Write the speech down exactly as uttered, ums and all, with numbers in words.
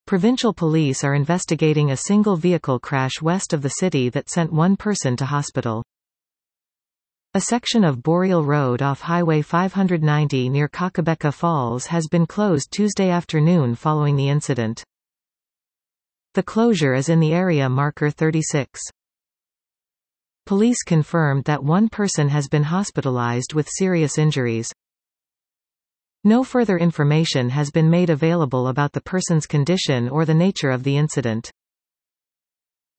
Provincial police are investigating a single vehicle crash west of the city that sent one person to hospital. A section of Boreal Road off Highway five ninety near Kakabeka Falls has been closed Tuesday afternoon following the incident. The closure is in the area marker thirty-six. Police confirmed that one person has been hospitalized with serious injuries. No further information has been made available about the person's condition or the nature of the incident.